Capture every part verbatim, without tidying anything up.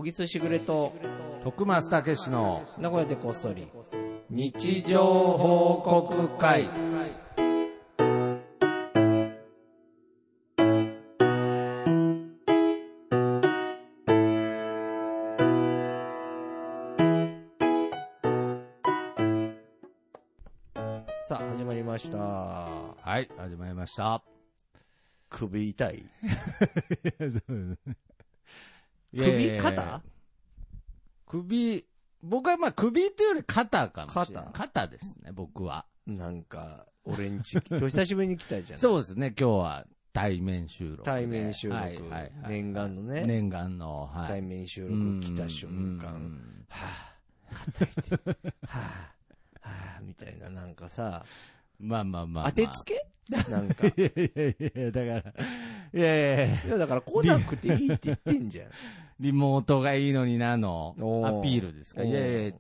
小木須しぐれと徳増たけしの名古屋でこっそり日常報告会。 さあ始まりました。 はい、始まりました。 首痛いいやいやいや首肩首、僕はまあ首というより肩かもしれない。 肩肩ですね、僕は。 なんか俺んち今日久しぶりに来たじゃん。 そうですね、今日は対面収録で。 対面収録、 はいはいはい、 念願のね、 念願の、はい、 対面収録来た瞬間、はぁ、肩痛い、はぁ、はぁみたいな、なんかさ、 まあまあまあ、まあ、 当てつけなんか。 いやいやいや、だから、いやいやいや。 いやだから来なくていいって言ってんじゃん。 リモートがいいのになのおーアピールですか。いやいや、違います、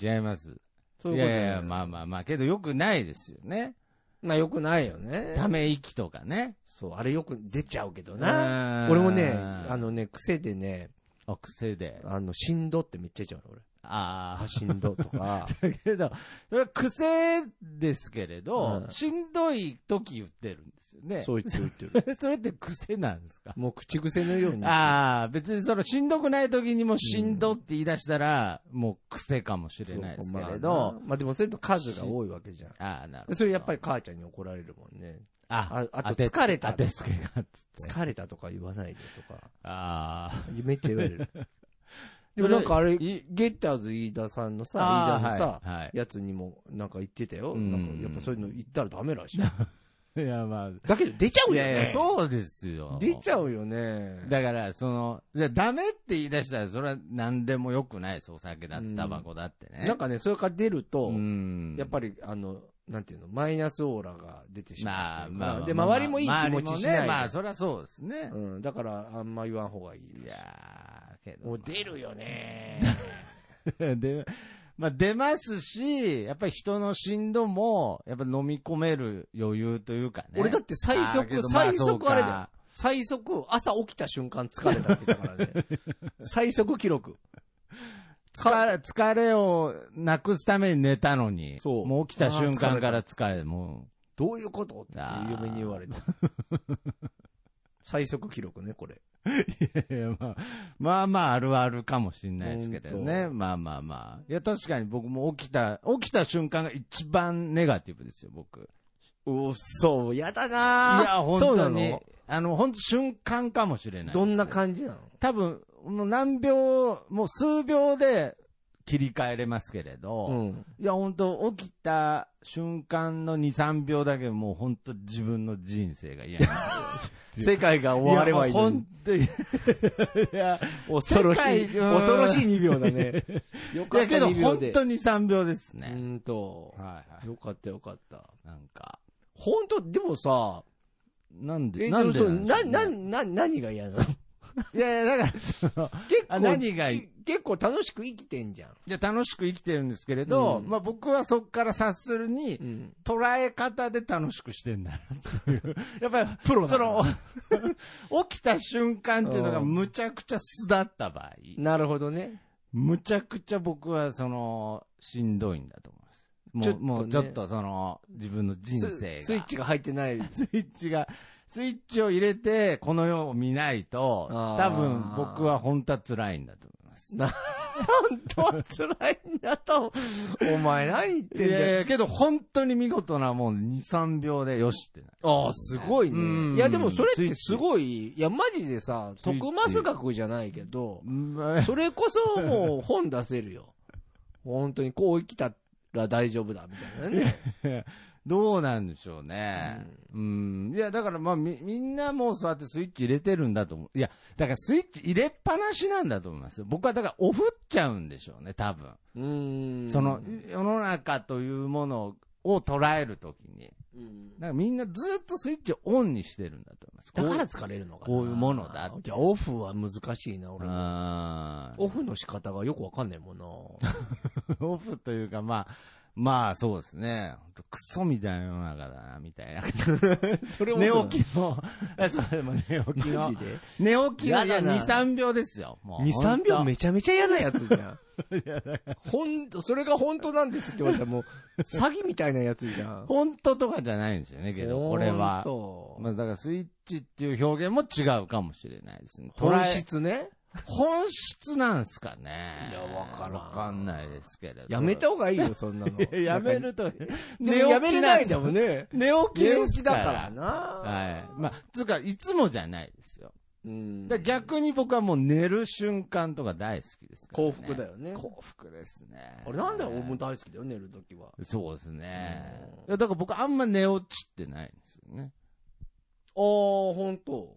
違います。 そういうこといやいや、まあまあまあ、けどよくないですよね。 まあよくないよね。 ため息とかね。 そう、あれよく出ちゃうけどな。俺もね、あのね、癖でね、 あ、癖で。 あの、しんどってめっちゃ言っちゃうの、俺。 ああ、しんどとか。 だけど、それは癖ですけれど、 うんしんどい時言ってるんですよね。 そう言ってる言ってる。 それって癖なんですか？ もう口癖のように。 ああ、別にそのしんどくない時にもしんどって言い出したら、うん、もう癖かもしれないですけれど。 まあ、まあでもそれと数が多いわけじゃん。 ああ、なるほど。 それやっぱり母ちゃんに怒られるもんね。 あ、 あ、あと疲れた。 当てつけがっつって。 疲れたとか言わないでとか。 ああ。 めっちゃ言われる。でもなんかあれ、ゲッターズ飯田さんのさ、飯田のさ、はいはい、やつにもなんか言ってたよ。なんかやっぱそういうの言ったらダメらしい。 いやまあ。 だけど出ちゃうよね。 いやいやそうですよ。 出ちゃうよね。 だから、その、ダメって言い出したら、それは何でもよくないです。お酒だって、タバコだってね。 なんかね、それから出ると、 うんやっぱり、あの、なんていうの、マイナスオーラが出てしまう。まあ、まあ、で、 まあ、 周りもいい気持ちしない。 ね、まあ、そりゃそうですね。 うん、だから、あんま言わん方がいい。 いやー、けど。 もう出るよねで、まあ、出ますし、やっぱり人の振動も、やっぱ飲み込める余裕というかね。 俺だって最速、最速あれだよ。最速、朝起きた瞬間疲れたって言ったからね。最速記録。 疲れ、疲れをなくすために寝たのに、そうもう起きた瞬間から疲れて、もう。 どういうことって嫁に言われた。最速記録ね、これ。 いやいや、まあ、まあまああるあるかもしれないですけどね。まあまあまあ。いや、確かに僕も起きた、起きた瞬間が一番ネガティブですよ、僕。 うっそう、やだなぁ。 いや、本当に。あの、本当瞬間かもしれない、ね。 どんな感じなの？ 多分、もう何秒、もう数秒で切り替えれますけれど、うん、いや、本当起きた瞬間のに、さんびょうだけもう本当自分の人生が嫌になる。 世界が終わればいい。 本当に。いや、恐ろしい、恐ろしいにびょうだね。 よかった。いやけど本当にさんびょうですね。 うんと。 はいはい。 よかったよかった。 なんか。 本当、でもさ、 なんで、なんでなんな、な、な、何が嫌なの？ いやいや、だから、結構、何が結構楽しく生きてんじゃん。いや、楽しく生きてるんですけれど、うん、まあ僕はそっから察するに、うん、捉え方で楽しくしてんだなっていう。やっぱり、プロその、起きた瞬間っていうのがむちゃくちゃ素だった場合。 なるほどね。 むちゃくちゃ僕は、その、しんどいんだと思います。もう、ちょっと、ね、もうちょっとその、自分の人生が。 スイッチが入ってない。 スイッチが、スイッチを入れて、この世を見ないと、多分僕は本当は辛いんだと思います。 な、本当は辛いんだと。お前何言ってんだよ。いやいや、 けど本当に見事なもんに、さんびょうでよしってな。 ああ、すごいね。いやでもそれってすごい、いやマジでさ、徳増学じゃないけど、それこそもう本出せるよ。本当にこう生きたら大丈夫だ、みたいなね。 どうなんでしょうね。うん。うん、いや、だからまあみ、みんなもうそうやってスイッチ入れてるんだと思う。いや、だからスイッチ入れっぱなしなんだと思いますよ。僕はだからオフっちゃうんでしょうね、多分。 うーん。 その、世の中というものを捉えるときに。うん。だからみんなずっとスイッチをオンにしてるんだと思います。 だから疲れるのかな。 こういうものだって。 じゃあオフは難しいな、俺も。 あオフの仕方がよくわかんないもんな。 オフというかまあ、 まあそうですね。クソみたいな世の中だな、みたいな。 それも寝起きの、そう、寝起きの。 マジで寝起きの、いや、に、さんびょうですよ。もうに、さんびょうめちゃめちゃ嫌なやつじゃん。ほんと、それが本当なんですって言われたらもう、詐欺みたいなやつじゃん。 本当とかじゃないんですよね、けど、これは。まあだからスイッチっていう表現も違うかもしれないですね。 本質ね。 本質なんすかね。 いや、わからん。 わかんないですけれど。 やめた方がいいよ、そんなの。 やめると。 寝やめれないんだもんね。 寝起きですだからな。 はい。まあ、つうか、いつもじゃないですよ。 うん。 だ逆に僕はもう寝る瞬間とか大好きですからね。 幸福だよね。 幸福ですね。 あれなんだよ、俺も大好きだよ、寝るときは。 そうですね。いや、だから僕あんま寝落ちってないんですよね。 ああ、ほんと。 うん。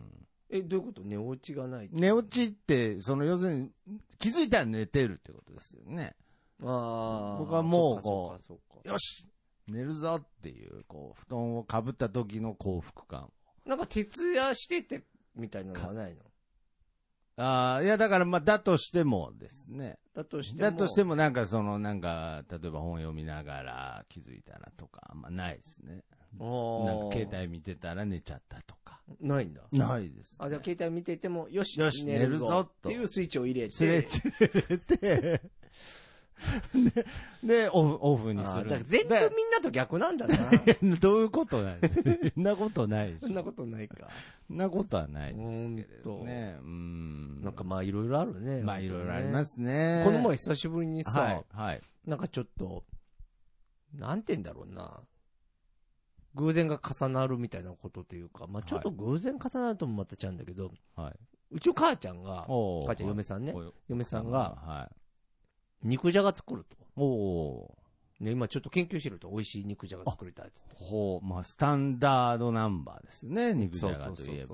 え、どういうこと？寝落ちがないって。 寝落ちって、その要するに気づいたら寝てるってことですよね。 ああ。 僕はもうこう、 よし寝るぞっていう、こう、布団をかぶった時の幸福感。 なんか徹夜してて、みたいなのはないの？ ああ、いやだからまあ、だとしてもですね。 だとしても。 だとしてもなんかその、なんか、例えば本読みながら気づいたらとか、あんまないですね。なんか携帯見てたら寝ちゃったとか。 ないんだ。 ないです、ね。 あ、じゃあ携帯見てても、よし、 よし寝るぞっていうスイッチを入れて。 スイッチ入れて、で、でオフ、オフにする。 だから全部みんなと逆なんだな。 どういうことなんですか？そんなことないでしょ。 そんなことないか。 そんなことはないですけれどね。うん。 なんかまあいろいろあるね。 まあいろいろありますね。 この前久しぶりにさ、 はい、はい。 なんかちょっと、なんて言うんだろうな。偶然が重なるみたいなことというか、まあちょっと偶然重なるともまたちゃうんだけど、 はい、 うちの母ちゃんが、母ちゃん、嫁さんね、嫁さんが、 はい、 肉じゃが作ると。 おね、今ちょっと研究してると、美味しい肉じゃが作りたいっつって。 ほう、まあスタンダードナンバーですよね、肉じゃがといえば。そうそうそうそう。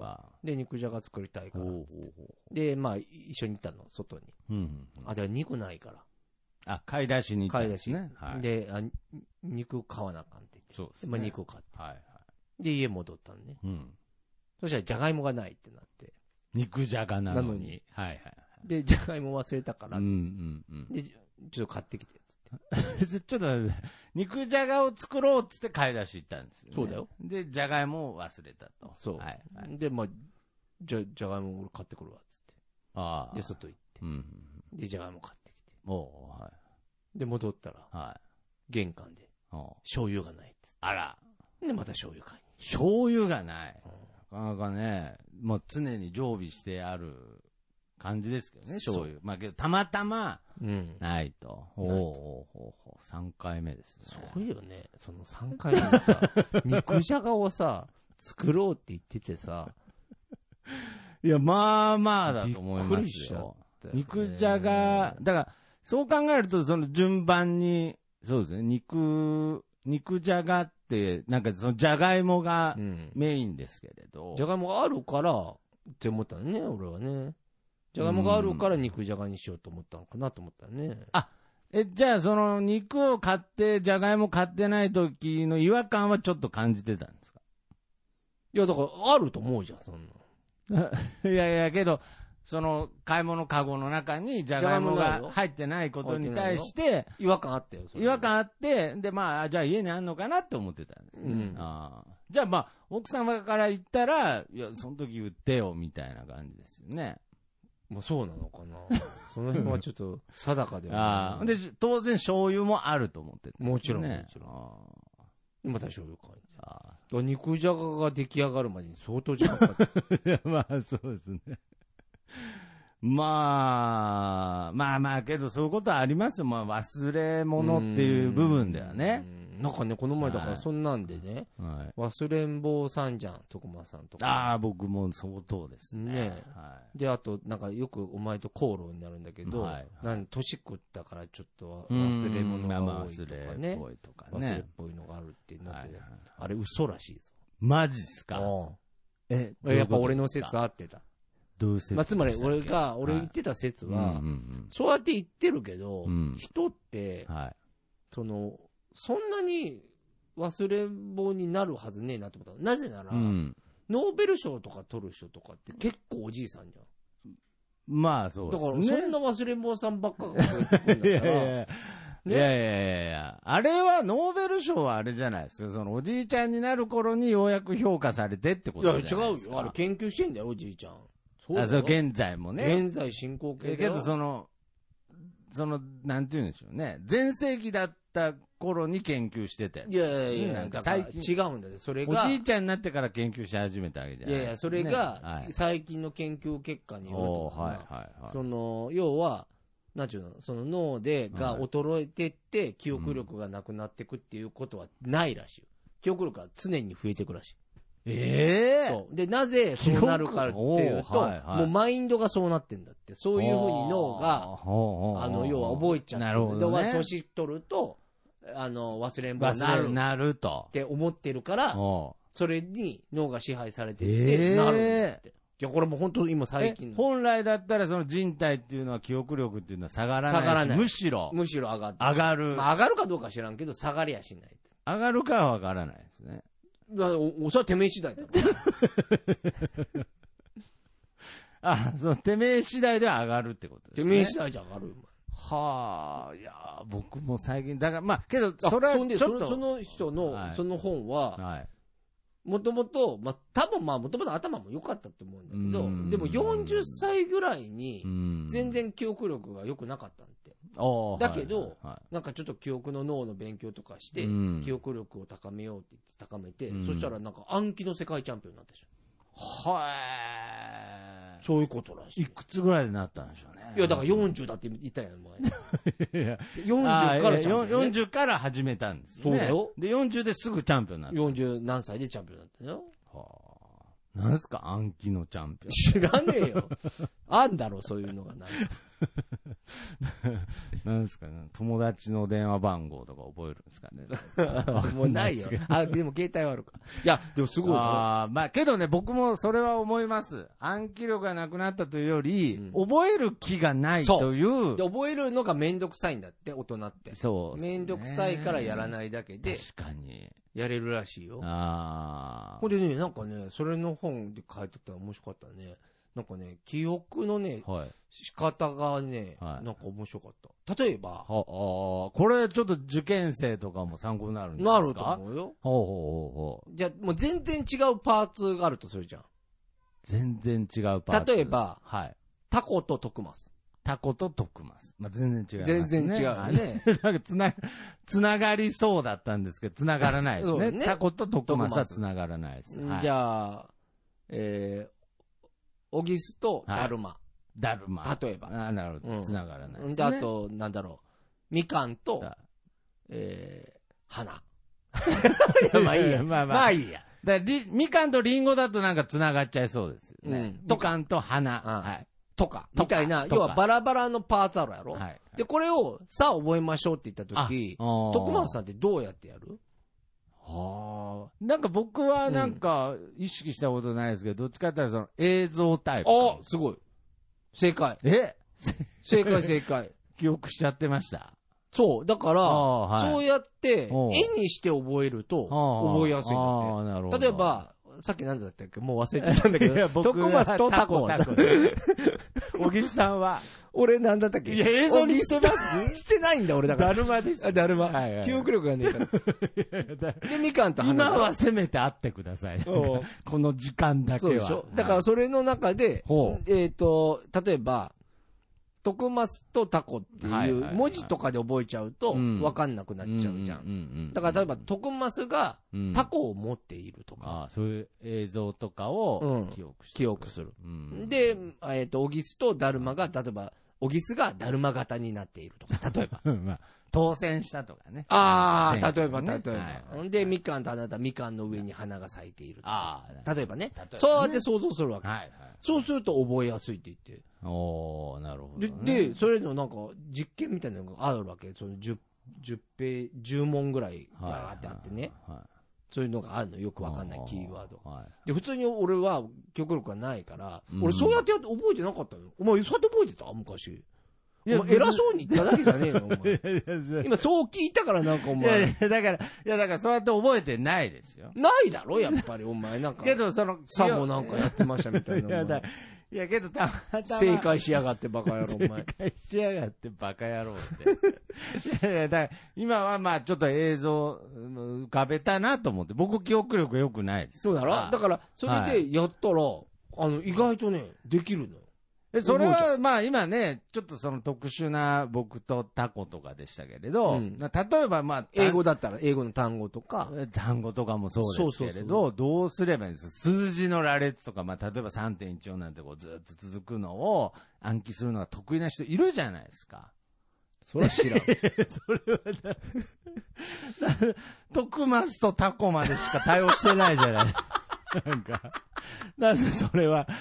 で、肉じゃが作りたいからっつって。で、まあ一緒に行ったの、外に。 うんうんうん、 あ、でも肉ないから。 あ、買い出しに行ったんですね。 買い出し。はい、で、あ、肉買わなあかんって言って。 そうですね。 まあ肉を買って。 はいはい。 で、家戻ったのね。 うん。 そしたら、じゃがいもがないってなって。 肉じゃがなのに。なのに。はいはい。 で、じゃがいも忘れたから。 うんうんうん。 で、ちょっと買ってきて、 つって。ちょっと、肉じゃがを作ろうっつって買い出し行ったんですよ、ね。 そうだよ。 で、じゃがいもを忘れたと。 そう。はいはい、で、まあ、じゃ、じゃがいも俺買ってくるわ、つって。ああ。で、外行って。うん。で、じゃがいも買ってきて。 おはい。 で、戻ったら。はい。玄関で。醤油がないっつって。 あら。 で、また醤油買いに。 醤油がない。なかなかね、もう常に常備してある感じですけどね、醤油。まあけど、たまたま、ないと。うん、おおおおさんかいめですね。 すごいよね。そのさんかいめでさ、肉じゃがをさ、作ろうって言っててさ。 いや、まあまあだと思いますよ。肉じゃが、だから、そう考えると、その順番に、そうですね、肉、肉じゃがって、なんかそのじゃがいもがメインですけれど。 じゃがいもがあるからって思ったのね、俺はね。じゃがいもがあるから肉じゃがにしようと思ったのかなと思ったね。 あ、え、じゃあその肉を買って、じゃがいも買ってない時の違和感はちょっと感じてたんですか？ いや、だからあると思うじゃん、そんな。いやいや、けど、その買い物カゴの中にじゃがいもが入ってないことに対して違和感あったよ。 違和感あって、でまあじゃあ家にあんのかなって思ってたんです、ね。うん、あじゃあまあ奥様から言ったらいやその時売ってよみたいな感じですよね。 まあそうなのかな。その辺はちょっと定かではない。あで当然醤油もあると思ってた、 ね。もちろんもちろん。また醤油買い。あ肉じゃがが出来上がるまでに相当時間かかって。 まあそうですね。まあ、まあまあ、けどそういうことはありますよ。まあ忘れ物っていう部分ではね。 なんかね、この前だからそんなんでね、はい、忘れん坊さんじゃん、徳間さんとか。 ああ、僕も相当ですね。ねはい、で、あと、なんかよくお前と口論になるんだけど、はいはい、なん年食ったからちょっと忘れ物が多いとかね。忘れっぽいとかね。忘れっぽいのがあるってなって、はいはい、あれ嘘らしいぞ。 マジっすか？ え、やっぱ俺の説合ってた。 どういう説まあ、つまり俺が、俺言ってた説は、そうやって言ってるけど、人って、その、そんなに忘れん坊になるはずねえなと思った。なぜなら、ノーベル賞とか取る人とかって結構おじいさんじゃん。 まあそうですね。 だからそんな忘れん坊さんばっかが増えてくるんだから、 ね、いやいやいや、あれはノーベル賞はあれじゃないですか。そのおじいちゃんになる頃にようやく評価されてってことじゃないですか。いや、違うよ。あれ研究してんだよ、おじいちゃん。 そうだよ。あ、そう、現在もね。 現在進行形だよ。 けど、その、その、なんて言うんでしょうね。全盛期だった頃に研究してたやつ。 いやいやいや、なんか最近違うんだよ。それが。 おじいちゃんになってから研究し始めたわけじゃないですか、ね。いやいや、 それが、最近の研究結果によると、 はいはいはい、 その、要は、なんちゅうの、その脳で、が衰えてって、記憶力がなくなっていくっていうことはないらしいよ。記憶力が常に増えていくらしい。 ええー、 そう。で、なぜそうなるかっていうと、はいはい、もうマインドがそうなってんだって。そういうふうに脳が、あの、要は覚えちゃって。 なるほどね。 年取ると、あの、忘れんぼになる。 なると。 って思ってるから、それに脳が支配されてって、 えー、 なるんだって。いや、これも本当今最近。 本来だったらその人体っていうのは記憶力っていうのは下がらないし。下がらない。むしろ。 むしろ上がって。 上がる。 まあ、上がるかどうか知らんけど、下がりやしない。 上がるかはわからないですね。 お、おそれはてめえ次第だろ。 あ、そのてめえ次第では上がるってことですね。 てめえ次第じゃ上がるよ。 はあ、いや僕も最近、だから、まあ、けど、それはちょっと。 その人の、はい、その本は、はいもともと、まあ、多分まあ、もともと頭も良かったと思うんだけど、でもよんじゅっさいぐらいに、全然記憶力が良くなかったんって。だけど、はいはいはい、なんかちょっと記憶の脳の勉強とかして、記憶力を高めようって言って高めて、そしたらなんか暗記の世界チャンピオンになったでしょ。 はー。そういうことらしい。 いくつぐらいでなったんでしょうね。 いや、だからよんじゅうだって言ったやん、前。 いやよんじゅうからチャンピオン、ね。 よんじゅうから始めたんですね。 そうだよ。 で、よんじゅうですぐチャンピオンになった。 よんじゅう何歳でチャンピオンになったよ。はあ。なんすか暗記のチャンピオン。 知らねえよ。あんだろ、そういうのがない。 なんですかね。友達の電話番号とか覚えるんですかね。もうないよ。あ、でも携帯はあるか。いや、でもすごい。 ああ、まあけどね、僕もそれは思います。暗記力がなくなったというより、うん、覚える気がないという。 で、覚えるのがめんどくさいんだって、大人って。 そう、 ね。めんどくさいからやらないだけで。 確かに。 やれるらしいよ。 ああ。 ほんでね、なんかね、それの本で書いてたら面白かったね。なんかね、記憶のね、はい、仕方がね、はい、なんか面白かった。例えば。はあ、 これちょっと受験生とかも参考になるんですか？ なると思うよ。 ほうほうほうほう。じゃあ、もう全然違うパーツがあるとするじゃん。 全然違うパーツ。 例えば、 はい。 タコとトクマス。 タコとトクマス。まあ、全然違いますね。 全然違うね。 なんかつな、つながりそうだったんですけど、つながらないですね。ねタコとトクマスはつながらないです。はい、 じゃあ、えー、オギスとダルマ。はい、 ダルマ。 例えば。 あ、なるほど。つながらないですね。 で、あと、なんだろう。みかんと、えー、花。まあいいや。まあまあ。まあいいや。 だりみかんとリンゴだとなんかつながっちゃいそうですよね。うん、みかんと花。はい。 とか、みたいな、要はバラバラのパーツあるやろ、はいはい、で、これをさあ覚えましょうって言ったとき、徳松さんってどうやってやる？ はあ。なんか僕はなんか意識したことないですけど、どっちかっていうとその映像タイプ。 あ、すごい。正解。 え正解正解。 記憶しちゃってました。 そう。だから、はい、そうやって、絵にして覚えると、覚えやすいんだって。例えば、さっき何だったっけもう忘れちゃったんだけど。 徳松とタコ。小木さんは。 俺何だったっけいや、映像にしてますしてないんだ、俺だから。 だるまです。 だるま。はいはい、記憶力がねえから。で、みかんと花。今はせめて会ってください。この時間だけは。そうでしょ。 だからそれの中で、えっと、例えば、徳松とタコっていう文字とかで覚えちゃうと分かんなくなっちゃうじゃん。だから例えば徳松がタコを持っているとか。 ああ、そういう映像とかを記憶して、 記憶する。で、えっと、オギスとダルマが、例えば、オギスがダルマ型になっているとか、例えば。 まあ、当選したとかね。 ああ、例えば、例えば。で、みかんとあなた、みかんの上に花が咲いているとか。例えばね。そうやって想像するわけ。そうすると覚えやすいって言って。 おー、なるほど、 ね。で、で、それのなんか実験みたいなのがあるわけ。そのじゅう、じゅうページ、じゅう問ぐらいバーってあってね。はいはい、そういうのがあるのよくわかんないキーワード。はい、で、普通に俺は記憶力がないから、うん、俺そうやってやって覚えてなかったの。お前そうやって覚えてた昔。いや、偉そうに言っただけじゃねえの、お前。今そう聞いたからなんかお前。 いやいや、だから、いやだからそうやって覚えてないですよ。 ないだろ、やっぱりお前。なんか。 けどその、 さもなんかやってましたみたいな。いやだ、 いいやけどたまたま。 正解しやがってバカ野郎、お前。 正解しやがってバカ野郎って。いやいや、だから今はまあちょっと映像浮かべたなと思って、僕記憶力良くないです。 そうだろだから、それでやったら、はい、あの、意外とね、できるのよ。 え、それは、まあ今ね、ちょっとその特殊な僕とタコとかでしたけれど、うん、例えばまあ、 英語だったら英語の単語とか、 単語とかもそうですけれど、そうそうそうどうすればいいんですか？数字の羅列とか、まあ例えば さんてんいちよん なんてこうずっと続くのを暗記するのが得意な人いるじゃないですか。 それは知らん。それはだ、徳マスとタコまでしか対応してないじゃない。なんか、なぜそれは、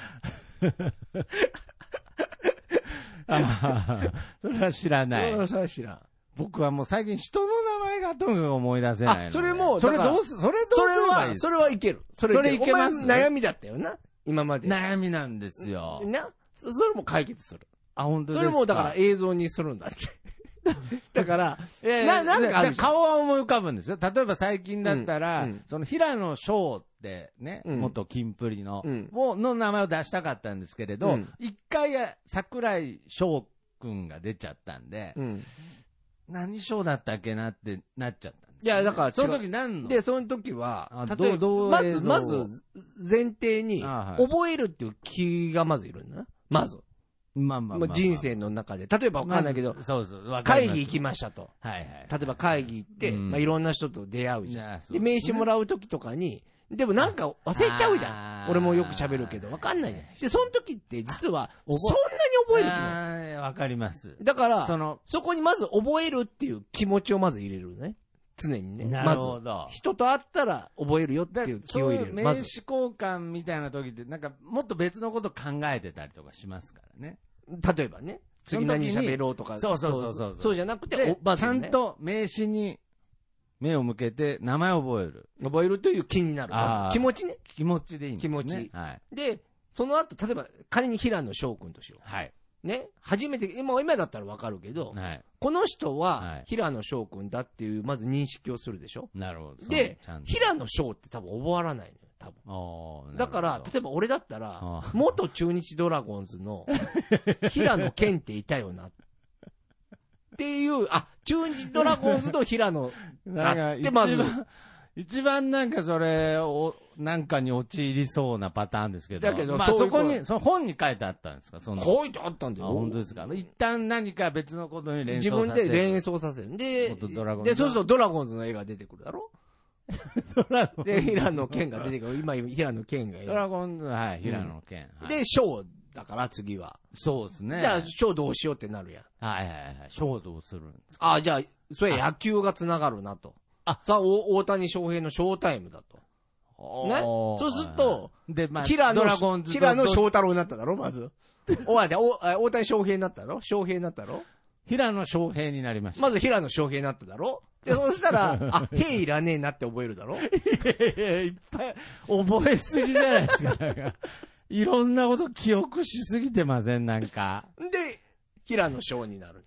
あそれは知らない。 それは知らん。 僕はもう最近人の名前がとにかく思い出せないので。 あ、それも、 それどうす、それどうすればいいですか？ それはいける。それ、それいけます。お前悩みだったよな。今まで。 悩みなんですよ。 な、それも解決する。 あ、本当ですか？ それもだから映像にするんだって。だから、 いやいやな、なんかある顔は思い浮かぶんですよ。例えば最近だったら、うんうん、その平野翔ってね、うん、元キンプリの、うん、の名前を出したかったんですけれど、一、うん、回桜井翔くんが出ちゃったんで、うん、何翔だったっけなってなっちゃったんです、ね。 いや、だから、 その時何ので、その時は、例えば、まず、まず、前提に、覚えるっていう気がまずいるんだな。まず。 まあまあまあまあ、 人生の中で、例えばわかんないけど、まあ、そうそう会議行きましたと。はいはい。例えば会議行って、うん、まあいろんな人と出会うじゃん。で、名刺もらう時とかに、でもなんか忘れちゃうじゃん。俺もよく喋るけど、わかんないじゃん。で、その時って実は、そんなに覚える気ない。 わかります。 だから、その、そこにまず覚えるっていう気持ちをまず入れるね。常にね。 なるほど。 まず、人と会ったら覚えるよっていう気を入れる。 名刺交換みたいな時って、なんかもっと別のこと考えてたりとかしますからね。 例えばね。次何喋ろうとか。 そうそうそうそう。 そうじゃなくて、 まずね、ちゃんと名刺に目を向けて名前を覚える。 覚えるという気になる。気持ちね。 気持ちでいいんですね。 気持ち。はい。で、その後、例えば仮に平野翔くんとしよう。はい。ね。初めて、今、今だったらわかるけど、はい。この人は平野翔くんだっていう、まず認識をするでしょ。 なるほど。 で、平野翔って多分覚わらないのよ。多分だから、例えば俺だったら、元中日ドラゴンズの平野健っていたよな。っていう、あ、中日ドラゴンズの平野だってまず。 一番なんかそれを、なんかに陥りそうなパターンですけど。だけど、まあそこに、その本に書いてあったんですか？その書いてあったんだよ。 本当ですか？一旦何か別のことに連想させる。 自分で連想させる。で、で、そうするとドラゴンズの絵が出てくるだろ？ドラゴンで、平野健が出てくる。今、平野健がいる。 ドラゴンズ、はい、平野健。 うんはい、で、翔だから、次は。 そうですね。 じゃあ、翔どうしようってなるやん。 はいはいはい。翔どうするんですか？あ、じゃあ、それ野球が繋がるなと。あ、さあ、大谷翔平のショータイムだと。ね。そうすると、で、まあ、平野、ドラゴンズ平野翔太郎になっただろ、まず。おわで、大谷翔平になったろ？翔平になったろ？ 平野翔平になりました。 まず平野翔平になっただろ？で、そしたら、あ、へいらねえなって覚えるだろ？いやいや、いっぱい覚えすぎじゃないですか。なんかいろんなこと記憶しすぎてません、なんか。 で、平野翔になる。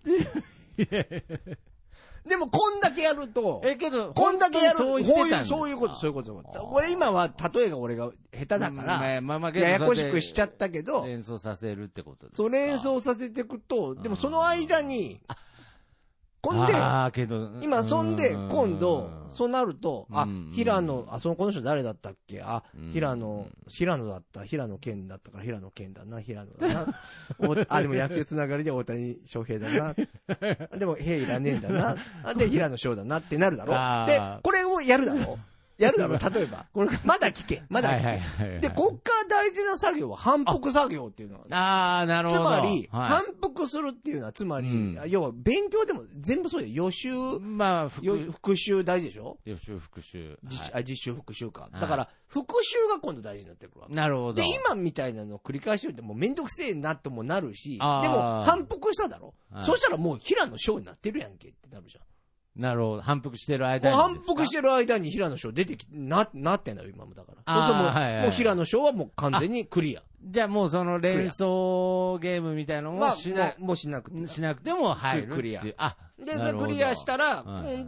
でも、こんだけやると、 え、けど、 こんだけやると、 そういう、 そういうこと、そういうこと。俺今は、例えが俺が下手だから、まあまあ、ややこしくしちゃったけど、 連想させるってことですか？ そう、連想させていくと、でもその間に、こんで、今、そんで、今度、そうなると、あ、平野、あ、その、この人誰だったっけ？あ、平野、平野だった、平野健だったから平野健だな、平野だな。あ、でも野球つながりで大谷翔平だな。でも、へいらねえんだな。で、平野翔だなってなるだろ。で、これをやるだろ。やるだろ、例えば。これ、まだ聞け。まだ聞け。はいはいはい、で、こっから大事な作業は反復作業っていうのは、ね。 ああ、なるほど。 つまり、はい、反復するっていうのは、つまり、うん、要は勉強でも全部そうよ。予習、まあ、復習大事でしょ？ 予習、復習。 実、はい、あ実習、復習か。だから、復習が今度大事になってくるわけ。 なるほど。 で、今みたいなのを繰り返しってもうめんどくせえなともなるし、でも、反復しただろ。はい、そしたらもう平野翔になってるやんけってなるじゃん。 なるほど。反復してる間に。 反復してる間に平野翔出てき、な、なってんだよ、今もだから。そうするともう、はいはい、もう平野翔はもう完全にクリア。 じゃあもうその連想ゲームみたいなのもしな、 もうしなくて。 しなくても入る。 クリア。 あ、 で、クリアしたら、今度、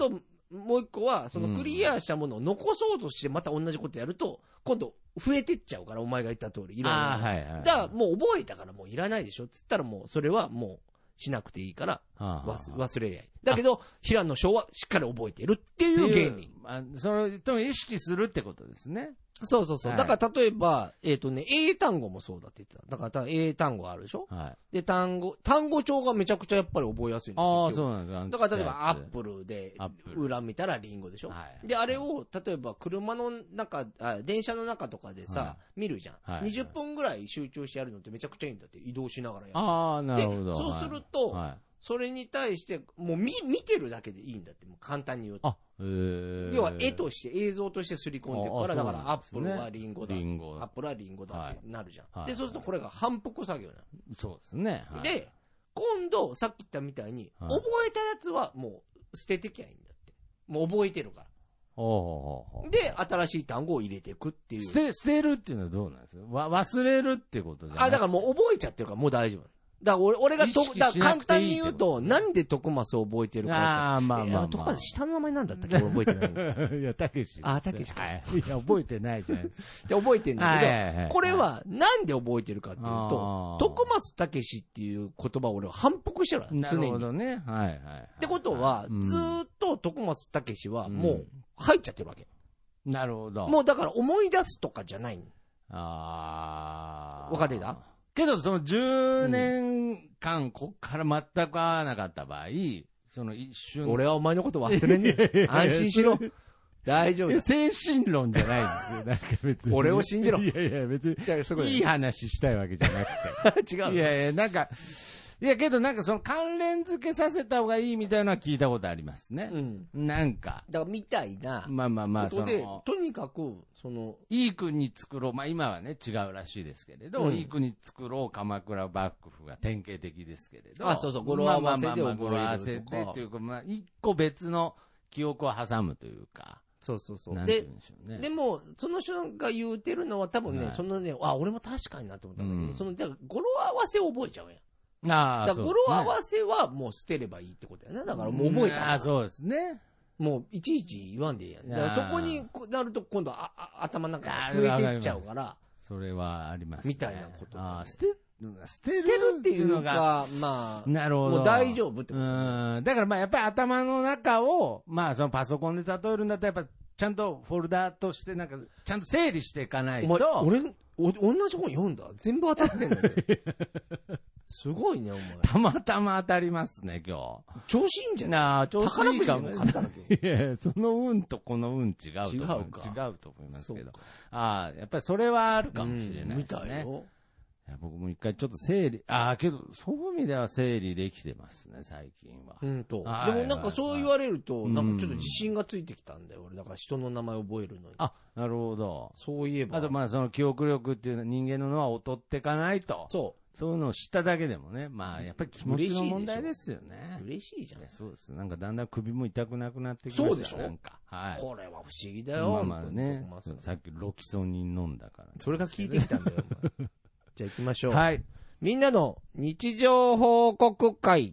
もう一個は、そのクリアしたものを残そうとしてまた同じことやると、今度増えてっちゃうから、お前が言った通り。いろいろ。 あーはいはい。 だからもう覚えたからもういらないでしょって言ったらもうそれはもうしなくていいから、忘忘れりゃいい。だけど、平野翔はしっかり覚えてるっていうゲーム。 あ、それと意識するってことですね。 そうそうそう。はい、だから例えば、えっ、ー、とね、英単語もそうだって言ってた。だから英単語あるでしょ、はい、で、単語、単語帳がめちゃくちゃやっぱり覚えやすいんだああ、そうなんですだから例えばアップルで、裏見たらリンゴでしょ、はい、で、あれを、例えば車の中、あ電車の中とかでさ、はい、見るじゃん、はい。にじゅっぷんぐらい集中してやるのってめちゃくちゃいいんだって。移動しながらやる。 ああ、なるほど。 そうすると、はい、それに対して、もう見、見てるだけでいいんだって、もう簡単に言うと。あ、へー。要は絵として、映像として刷り込んでるから、だからアップルはリンゴだ。リンゴ。アップルはリンゴだってなるじゃん。はい、で、そうするとこれが反復作業なの。 そうですね。はい、 で、今度、さっき言ったみたいに、はい、覚えたやつはもう捨ててきゃいいんだって。もう覚えてるから。で、新しい単語を入れていくっていう。 捨て、捨てるっていうのはどうなんですか？わ、忘れるってことじゃない？ あ、だからもう覚えちゃってるからもう大丈夫。だから俺、俺がと、だから簡単に言うと、なんで徳松を覚えてるか。 ああ、まあまあ、まあ。 徳松、下の名前なんだったっけ俺覚えてない。 いや、たけし。 あ、たけしか。 はい。いや、覚えてないじゃないですか。 で、覚えてんだけど、はいはいはい、これはなんで覚えてるかっていうと、徳松たけしっていう言葉を俺は反復してるわ。常に。 なるほどね。はいはい、はい。 ってことは、うん、ずーっと徳松たけしはもう入っちゃってるわけ。 うん、なるほど。 もうだから思い出すとかじゃない。 ああ。 わかってた？ けど、そのじゅうねんかん、こっから全く会わなかった場合、その一瞬。 俺はお前のこと忘れんねん。安心しろ。大丈夫だ。 精神論じゃないんですよ。なんか別に。 俺を信じろ。 いやいや、別に。いい話したいわけじゃなくて。 違う。 いやいや、なんか、いやけどなんかその関連付けさせた方がいいみたいなのは聞いたことありますね。うん。なんか。 だからみたいな。 まあまあまあ、 そで、とにかく、その。 いい国作ろう。まあ今はね、違うらしいですけれど、うん、いい国作ろう、鎌倉幕府が典型的ですけれど。 あ、そうそう、語呂合わせで覚えるとか。 語呂合わせでっていうか、まあ一個別の記憶を挟むというか。 そうそうそう。 なんて言うんでしょうね。 で、でも、その人が言うてるのは多分ね、はい、そのね、あ、俺も確かになと思ったんだけど、うん、その、じゃ語呂合わせを覚えちゃうやん。 ああ、 だから語呂合わせはもう捨てればいいってことやな。だからもう覚えた。 ああ、そうですね。 もういちいち言わんでいいやん。だからそこになると今度ああ頭の中が増えていっちゃうから。 それはありますね。 みたいなこと、ね。 ああ、捨て、 捨てるっていうのが、まあ、 なるほど。 もう大丈夫ってこと。 うん。だからまあやっぱり頭の中を、まあそのパソコンで例えるんだったらやっぱちゃんとフォルダーとしてなんか、ちゃんと整理していかないと。 お前、俺、お同じ本読んだ全部当たってんのね。すごいね、お前。 たまたま当たりますね、今日。 調子いいんじゃない？ なあ、調子いいかも。 宝くじでも買ったの今日。 いやいや、その運とこの運違うと思う。違うか。違うと思いますけど。ああ、やっぱりそれはあるかもしれないですね。うん、みたいよ。いや僕も一回ちょっと整理、ああ、けど、そういう意味では整理できてますね、最近は。 うんと。でもなんかそう言われると、なんかちょっと自信がついてきたんだよ、俺。だから人の名前覚えるのに。 あ、なるほど。 そういえば。 あとまあその記憶力っていうのは人間ののは劣っていかないと。そう。そういうのを知っただけでもね、まあやっぱり気持ちの問題ですよね。 嬉しいじゃん。 そうです。なんかだんだん首も痛くなくなってきました。 そうでしょなんか。はい。 これは不思議だよ。 まあまあね。さっきロキソニン飲んだから、ね。 それが効いてきたんだよ。じゃあ行きましょう。 はい。 みんなの日常報告会。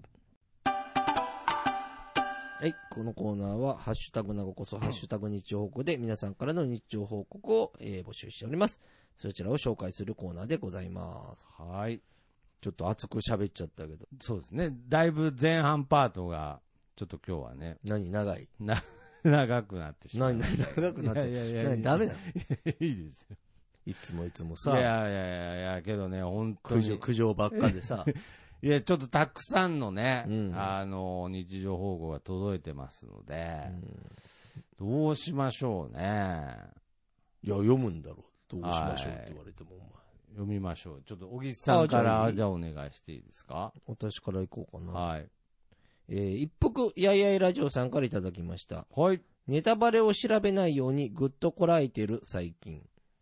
はい。このコーナーは、ハッシュタグなごこそ、ハッシュタグ日常報告で皆さんからの日常報告を、えー、募集しております。そちらを紹介するコーナーでございます。 はい。 ちょっと熱く喋っちゃったけど。 そうですね。だいぶ前半パートが、ちょっと今日はね。 何長いな、長くなってしまう。 何長くなってしまう。いやいやいや。何ダメなの？ いいですよ。 いつもいつもさ。 いやいやいやいや、けどね、本当に。 苦情、苦情ばっかでさ。 いや、ちょっとたくさんのね、うん、あの、日常報告が届いてますので、うん、どうしましょうね。 いや、読むんだろう。どうしましょうって言われても、お前。 読みましょう。ちょっと、小木さんから、じゃあお願いしていいですか？ 私から行こうかな。 はい。 えー、一服やいやいラジオさんからいただきました。 はい。 ネタバレを調べないようにぐっとこらえてる最近。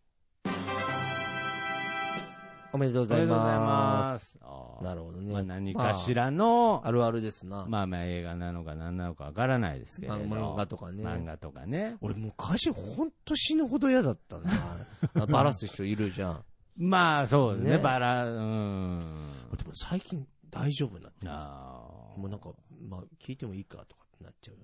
おめでとうございます。あなるほどね。 まあ、何かしらの、 まあ、あるあるですな。 まあまあ映画なのか何なのかわからないですけど。 漫画とかね。 漫画とかね。 俺昔ほんと死ぬほど嫌だったな。バラす人いるじゃん。 まあそうですね、ねバラ、うん。 でも最近大丈夫になってます。もうなんか、まあ聞いてもいいかとかってなっちゃうようになっちゃった。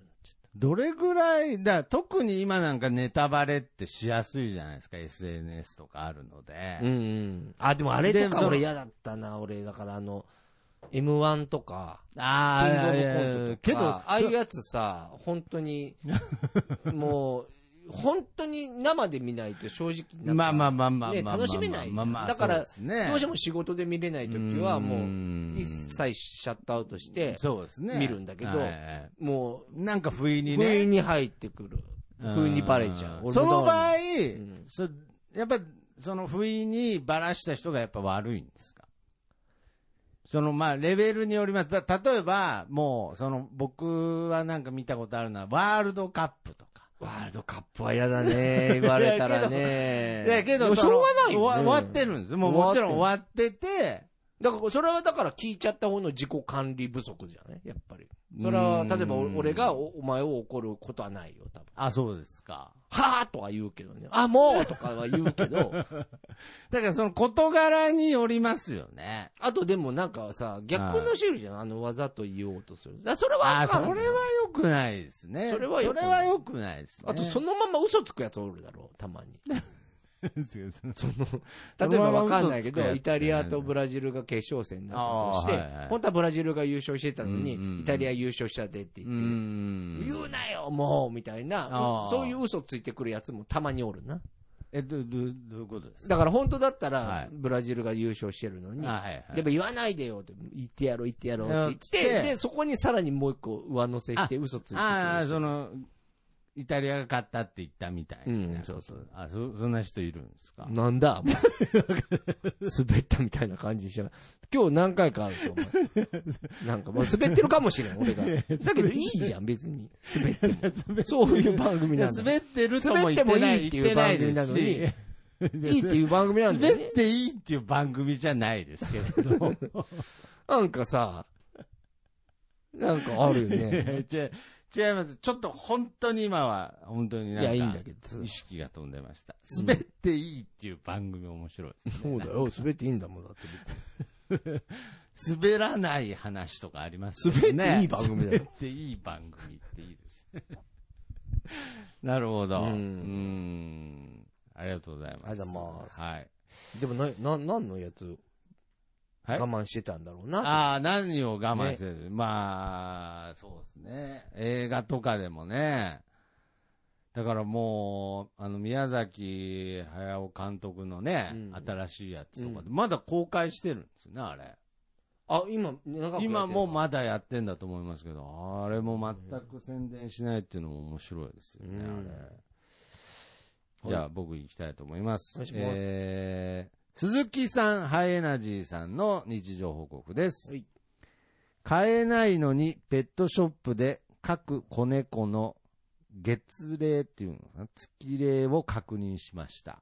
どれぐらい、だ特に今なんかネタバレってしやすいじゃないですか、エスエヌエス とかあるので。 うんうん。あ、でもあれとか俺嫌だったな、俺。だからあの、エムワン とか、 あキングオブコントとか、 けどああいうやつさ、本当に、もう、本当に生で見ないと正直なんか、 まあまあまあまあ、 ね、楽しめないじゃん。だから、どうしても仕事で見れないときは、もう、一切シャットアウトして、見るんだけど、もう、 なんか不意にね。 不意に入ってくる。不意にバレちゃう。 その場合、そやっぱ、その不意にバラした人がやっぱ悪いんですか？そのまあレベルによります。例えば、もう、その僕はなんか見たことあるのは、ワールドカップとか。 ワールドカップは嫌だね、言われたらね。 いやけど、 しょうがないよ、ね。 終わってるんです。もうもちろん終わってて。 だから、それはだから聞いちゃった方の自己管理不足じゃね、やっぱり。それは、例えば俺がおお前を怒ることはないよ、多分。 あ、そうですか。 はぁとは言うけどね。あ、もうとかは言うけど。だからその事柄によりますよね。 あとでもなんかさ、逆の種類じゃん。あの、わざと言おうとする。それはあ、それは良くないですね。 それは良くないですね。 あとそのまま嘘つくやつおるだろう、たまに。その例えばわかんないけど、イタリアとブラジルが決勝戦になったとして、はいはい、本当はブラジルが優勝してたのに、うんうん、イタリア優勝したでって言って、うん、言うなよ、もうみたいな、そういう嘘ついてくるやつもたまにおるな。 え、ど、ど、どういうことですか？ だから本当だったら、はい、ブラジルが優勝してるのに、 はいはい、 でも言わないでよって、言ってやろう、言ってやろうって言って、で、そこにさらにもう一個上乗せして嘘ついてくる。 ああ、その、イタリアが勝ったって言ったみたいな。 うん、そうそう。 あ、そ、そんな人いるんですか？ なんだ滑ったみたいな感じしちゃう。今日何回かあると思う。なんか、もう滑ってるかもしれん、俺が。だけどいいじゃん、別に。滑っても。そういう番組なんだ。 滑ってるとも言ってない。滑ってもいいっていう番組なのに。いいっていう番組なんだよね。 滑っていいっていう番組じゃないですけれど。 なんかさ、なんかあるよね。 違います。ちょっと本当に今は、本当になんか、いや、いいんだけど、意識が飛んでました。滑っていいっていう番組面白いですね。 そうだよ、滑っていいんだもん、だって。 滑らない話とかありますよね。 滑っていい番組だよ。 滑っていい番組っていいですね。なるほど。うん。うんありがとうございます。 ありがとうございます。 はい。 でもな、な、何のやつはい、我慢してたんだろうな。 ああ、何を我慢してる、ね、まあ、そうですね。映画とかでもね。だからもう、あの、宮崎駿監督のね、うん、新しいやつとかで、うん、まだ公開してるんですよね、あれ。あ、 今、 今もまだやってんだと思いますけど、あれも全く宣伝しないっていうのも面白いですよね、うん、あれ。じゃあ、僕行きたいと思います。 お願いします。 えー鈴木さん、ハイエナジーさんの日常報告です。はい、買えないのにペットショップで各子猫の月齢っていうのかな、月齢を確認しました。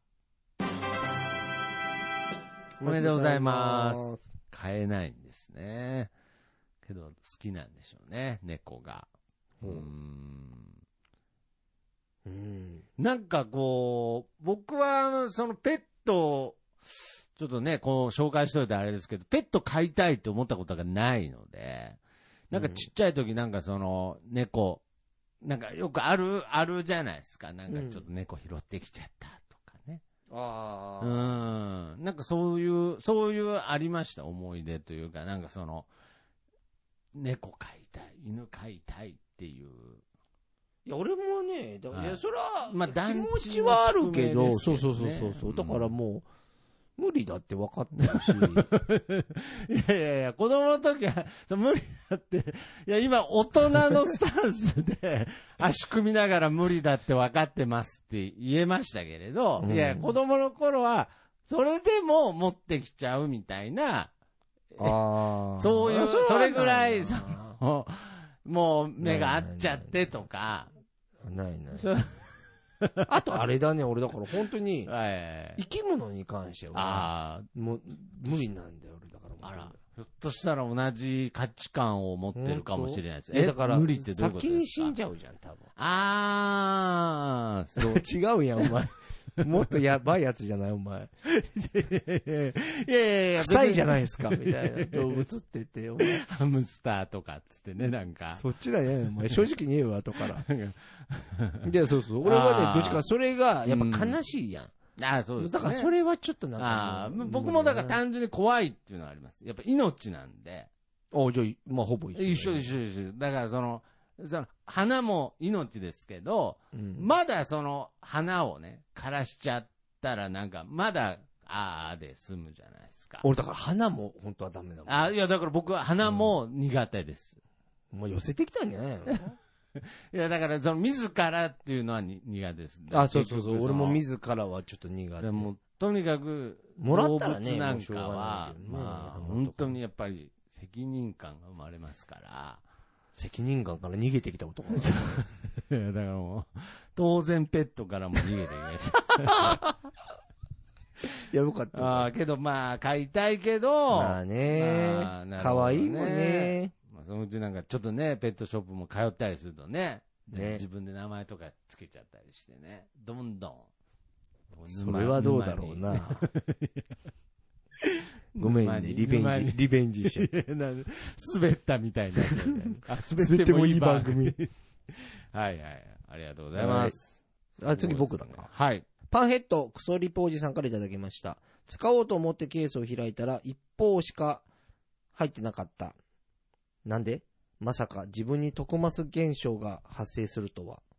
おめでとうございます。買えないんですね。けど好きなんでしょうね、猫が。うーん。うーん。なんかこう、僕はそのペットちょっとね、こう紹介しといてあれですけど、ペット飼いたいと思ったことがないので、なんかちっちゃい時なんかその猫、なんかよくある、あるじゃないですか。なんかちょっと猫拾ってきちゃったとかね。 ああ。 うん。なんかそういう、そういうありました、思い出というか、なんかその、猫飼いたい、犬飼いたいっていう。 いや、俺もね、だから、はい、いや、それは、 まあ、 気持ちはあるけど、ね、そうそうそうそうそう、だからもう、無理だって分かってるし。 いやいやいや、子供の時は、無理だって、いや、今、大人のスタンスで、足組みながら無理だって分かってますって言えましたけれど、うん、いや、子供の頃は、それでも持ってきちゃうみたいな、 あそういう、それぐらい、その、もう目が合っちゃってとか。 ないない。あとあれだね、俺だから本当に、生き物に関しては、もう無理なんだよ、俺だから。 あら、ひょっとしたら同じ価値観を持ってるかもしれないです。 え、だから、 無理ってどういうことですか？ 先に死んじゃうじゃん、多分。 あー、 そう。違うやん、お前。 もっとやばいやつじゃないお前。 いやいやいや、 臭いじゃないですか、みたいな動物って言って、お前。 ハムスターとかっつってね、なんか。 そっちだね、お前。正直に言えよ、後から。で、そうそう。俺はね、どっちか、それが、やっぱ悲しいやん。 ああ、そうです、ね。 だからそれはちょっとなんか。 ああ、僕もだから単純に怖いっていうのはあります。やっぱ命なんで。 あ、じゃあ、まあほぼ一緒、ね。 一緒一緒一緒。だからその、その、花も命ですけど、うん、まだその、花をね、枯らしちゃったらなんか、まだ、ああで済むじゃないですか。 俺だから花も本当はダメだもん。 ああ、いやだから僕は花も苦手です。 うん、もう寄せてきたんじゃないのいや、だから、その、自らっていうのはに苦手です。 あ、そうそうそう。俺も自らはちょっと苦手。 でも、とにかく、 もらったらね、 動物なんかは、ね、まあ、本当にやっぱり、責任感が生まれますから。 責任感から逃げてきた男だ。 いや、だからもう、当然ペットからも逃げてきました。 いや、よかった。 ああ、けどまあ、飼いたいけど。 まあね。かわいいもんね。 そのうちなんかちょっとね、ペットショップも通ったりするとね、ね自分で名前とかつけちゃったりしてね、どんどん。 それはどうだろうな。ごめんね、リベンジ、リベンジしちゃった。 滑ったみたいな。 あ、滑ってもいい番組。 はいはい。ありがとうございます。 あ、次僕だか。 はい。 パンヘッド、クソリポおじさんからいただきました。使おうと思ってケースを開いたら、一方しか入ってなかった。なんで？まさか自分にトクマス現象が発生するとは。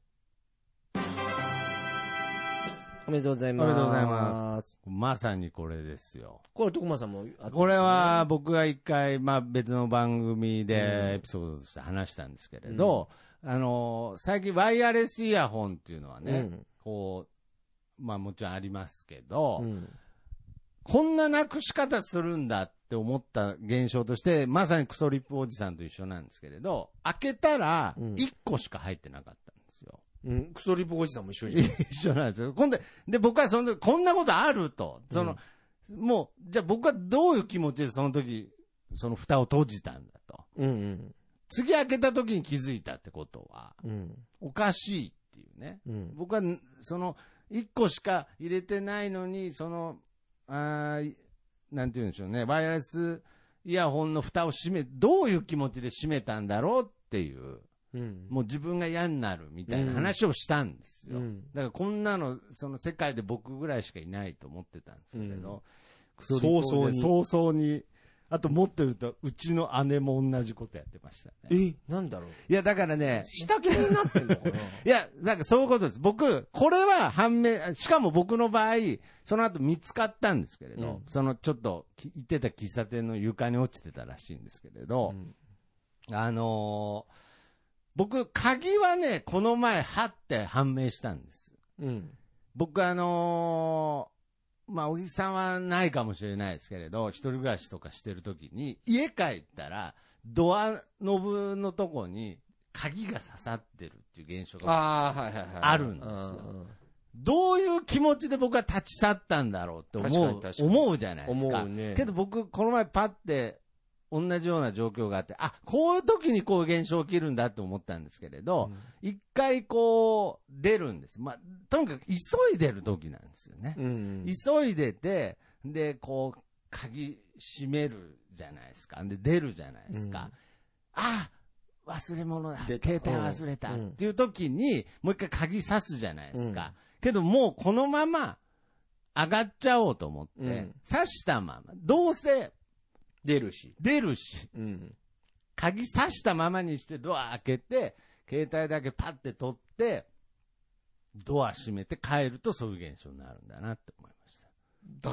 おめでとうございます。 おめでとうございます。まさにこれですよ。 これ、徳間さんも、ね、 これは僕が一回、まあ別の番組でエピソードとして話したんですけれど、うん、あの、最近ワイヤレスイヤホンっていうのはね、うん、こう、まあもちろんありますけど、うん、こんななくし方するんだって思った現象として、まさにクソリップおじさんと一緒なんですけれど、開けたらいっこしか入ってなかったんですよ。 うん、クソリップおじさんも一緒じゃん。 一緒なんですよ。今度、で、僕はその時、こんなことあると。その、うん、もう、じゃあ僕はどういう気持ちでその時、その蓋を閉じたんだと。うんうん、次開けた時に気づいたってことは、うん、おかしいっていうね。うん、僕は、その、いっこしか入れてないのに、その、あなんて言うんでしょうね、ワイヤレスイヤホンの蓋を閉め、どういう気持ちで閉めたんだろうっていう。うん、もう自分が嫌になるみたいな話をしたんですよ、うん、だからこんなのその世界で僕ぐらいしかいないと思ってたんですけれど、うん、早々に早々にあともっと言うとうちの姉も同じことやってましたね。え、なんだろう。 いやだからね、 下気になってんのかな。いやなんかそういうことです。僕これは判明、しかも僕の場合その後見つかったんですけれど、うん、そのちょっと行ってた喫茶店の床に落ちてたらしいんですけれど、うん、あのー僕、鍵はね、この前、はって判明したんです。うん、僕、あのー、まあ、小木さんはないかもしれないですけれど、一人暮らしとかしてるときに、家帰ったら、ドアノブのとこに鍵が刺さってるっていう現象があるんですよ。どういう気持ちで僕は立ち去ったんだろうって思う、思うじゃないですか。思うね。けど僕、この前パッて、同じような状況があって、あ、こういう時にこういう現象起きるんだと思ったんですけれど、うん、一回こう出るんです。まあ、とにかく急いでる時なんですよね。うんうん、急いでて、で、こう、鍵閉めるじゃないですか。で、出るじゃないですか。うん、あ、忘れ物だ。携帯忘れた、うん。っていう時に、もう一回鍵刺すじゃないですか。うん、けどもうこのまま上がっちゃおうと思って、うん、刺したまま、どうせ、 出るし。 出るし。うん。鍵刺したままにしてドア開けて、携帯だけパッて取って、ドア閉めて帰るとそういう現象になるんだなって思いました。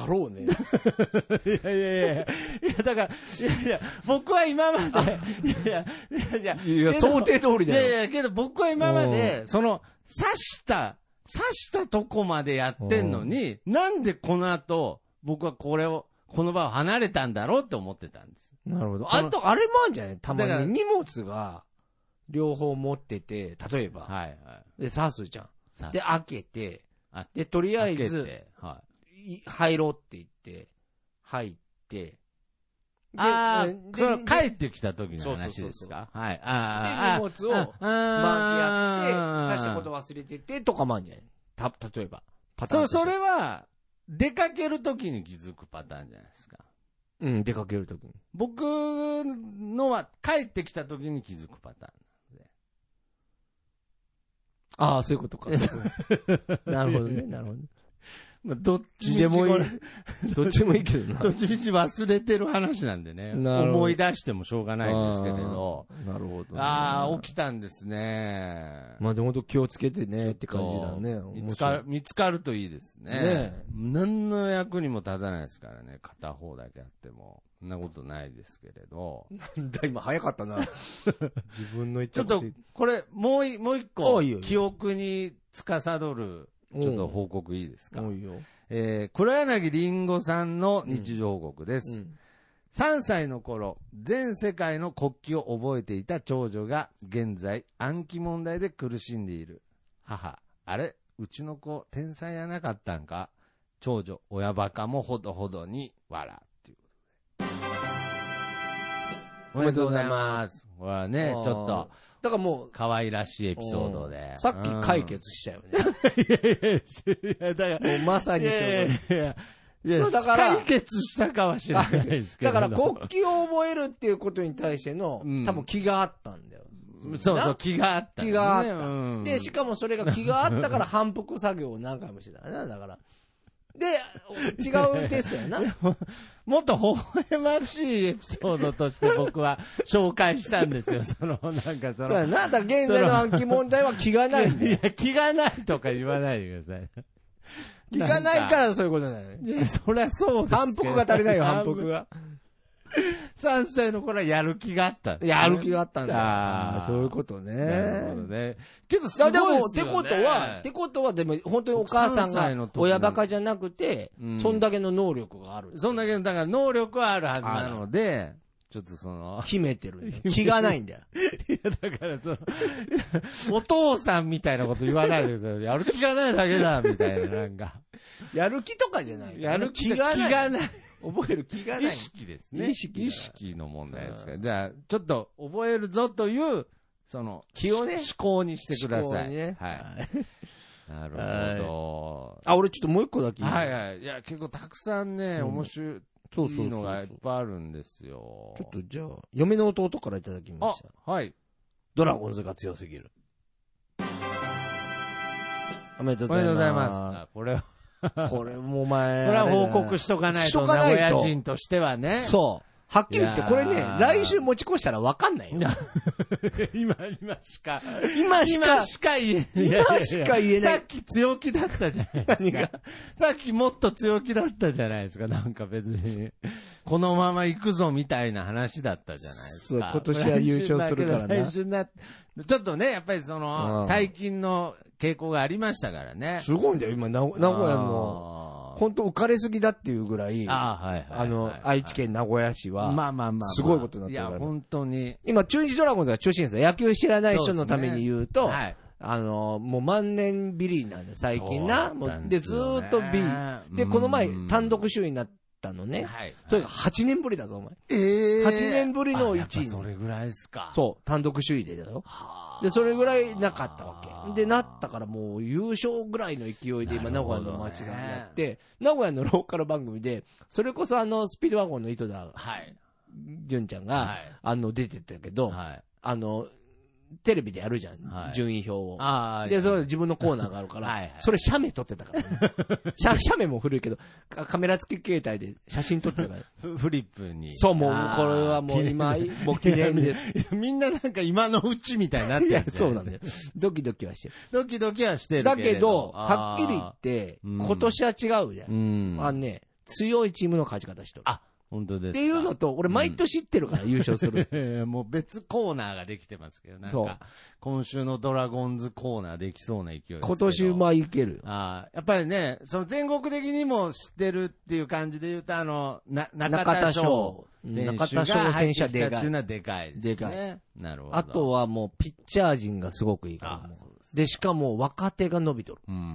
だろうね。 いやいやいやいや、いやだから、いやいや、僕は今まで、いやいや、いやいや、 いや想定通りだよ。 いやいや、けど僕は今まで、その、刺した、刺したとこまでやってんのに、なんでこの後、僕はこれを、この場を離れたんだろうって思ってたんです。 なるほど。あと、あれもあるんじゃないたまに荷物が両方持ってて、例えば。はいはい。で、刺すじゃん。で、開けて、で、とりあえず、はい、入ろうって言って、入って、 ああ、その帰ってきた時の話ですか？はい。ああ。で、荷物を、バンってやって、刺したこと忘れてて、とかもあるんじゃないた、例えば。 パターン。 そ、それは、出かけるときに気づくパターンじゃないですか。 うん、出かけるときに。 僕のは、帰ってきたときに気づくパターン。 ああ、そういうことか。なるほどね、なるほどね。 まあ、どっちでもいい。どっちでもいいけどな。 どっちみち忘れてる話なんでね。思い出してもしょうがないんですけれど。 なるほど、ね。 ああ、起きたんですね。 まあでも本当気をつけてねって感じだね。 見つかる、見つかるといいですね。ね、何の役にも立たないですからね。片方だけあっても。そんなことないですけれど。 なんだ、今早かったな。自分の言っちゃちょっと、これ、もうい、もう一個、記憶に司る、ちょっと報告いいですか。 いいよ。 えー、黒柳りんごさんの日常報告です。うんうん、さんさいの頃、全世界の国旗を覚えていた長女が、現在、暗記問題で苦しんでいる。母、あれうちの子、天才やなかったんか。長女、親バカもほどほどに笑う。おめでとうございます。これはね、ちょっと。 だからもう。 可愛らしいエピソードで。 さっき解決したよね。いやいやいや、だから。もうまさにそう。いやいやいや、だから。解決したかは知らないですけど。 だから国旗を覚えるっていうことに対しての、うん、多分気があったんだよ。 そうそう、気があった、 ね。気があった、うん。で、しかもそれが気があったから反復作業を何回もしてたね。だから。で、違うですよな。 もっと微笑ましいエピソードとして僕は紹介したんですよ。その、なんかその。 なんだ、現在の暗記問題は気がないんだよ。 いや、気がないとか言わないでください。 気がないからそういうことなのよ。 いや、そりゃそうです。 反復が足りないよ、反復が。 さんさいの頃はやる気があった、 ね。やる気があったんだ。ああ、そういうことね。 なるほどね。けどすごいですよね。でも、 ってことは、ってことは、でも、本当にお母さんが親バカじゃなくて、うん、そんだけの能力がある。 そんだけの、だから能力はあるはずなので、ちょっとその。 秘めてる。気がないんだよ。 いや、だからその、お父さんみたいなこと言わないでください。やる気がないだけだ、みたいな、なんか。 やる気とかじゃない。 やる気がない。気がない。 覚える気がない。 意識ですね。意識。意識の問題ですから。じゃあ、ちょっと覚えるぞという、その、 気をね、 思考にしてください。 ね、 はい。なるほど。 あ、俺ちょっともう一個だけ。 はいはい。いや、結構たくさんね、面白い。そうそう。いいのがいっぱいあるんですよ。 ちょっとじゃあ、嫁の弟からいただきました。 あ、はい。 ドラゴンズが強すぎる。おめでとうございます。おめでとうございます。 これは。 これもお前。 これは報告しとかないと、名古屋人としてはね。 そう。はっきり言って、これね、来週持ち越したら分かんないよ。 今、今しか。 今しか。 今しか言えない。 今しか言えない。 さっき強気だったじゃないですか。さっきもっと強気だったじゃないですか。なんか別に。このまま行くぞみたいな話だったじゃないですか。 そう、今年は優勝するからね。 来週な、ちょっとね、やっぱりその、最近の傾向がありましたからね。 すごいんだよ、今、名古屋の。本当浮かれすぎだっていうぐらい、 あ、はいはい、 あの、愛知県名古屋市は、 まあまあまあ、 すごいことになってるから、 いや、本当に。 今、中日ドラゴンズが調子いいんですよ。野球知らない人のために言うと、はい、あの、もう万年ビリなんで、最近な。もうで、ずーっと B。で、この前、単独首位になったのね。はい。それがはちねんぶりだぞ、お前。 ええー。 はちねんぶりのいちい。 それぐらいですか。 そう、単独首位でだよ。で、それぐらいなかったわけ。で、なったからもう優勝ぐらいの勢いで今、名古屋の街がやって、名古屋のローカル番組で、それこそあの、スピードワゴンの井戸田純ちゃんが、あの、出てたけど、あの、テレビでやるじゃん、はい、順位表を。で、それ自分のコーナーがあるから、はいはい、それ写メ撮ってたからね。写, 写メも古いけど、カメラ付き携帯で写真撮ってたから。 フリップに。 そう、もう、これはもう今、もう記念です。 みんななんか今のうちみたいになってる、ね。 そうなんだよ。ドキドキはしてる。 ドキドキはしてるけれど。だけど、はっきり言って、今年は違うじゃん。うん、あのね、強いチームの勝ち方しとる。 あ、本当ですか。 っていうのと、俺毎年知ってるから、うん、優勝する。 もう別コーナーができてますけど、なんか、今週のドラゴンズコーナーできそうな勢いですけど。 今年はいける。 ああ、やっぱりね、その全国的にも知ってるっていう感じで言うと、あの、な、中田翔選手が入ってきたっていうのはでかいですね。でかい。なるほど。 あとはもう、ピッチャー陣がすごくいいから。で、しかも若手が伸びとる。うんうんうん、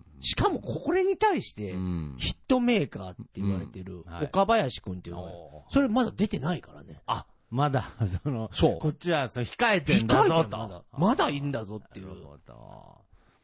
しかもこれに対して、ヒットメーカーって言われてる、岡林くんっていうのが、それまだ出てないからね。 あ、まだ、その、そう。こっちはそう控えてんだぞと。 まだ、まだいいんだぞっていう。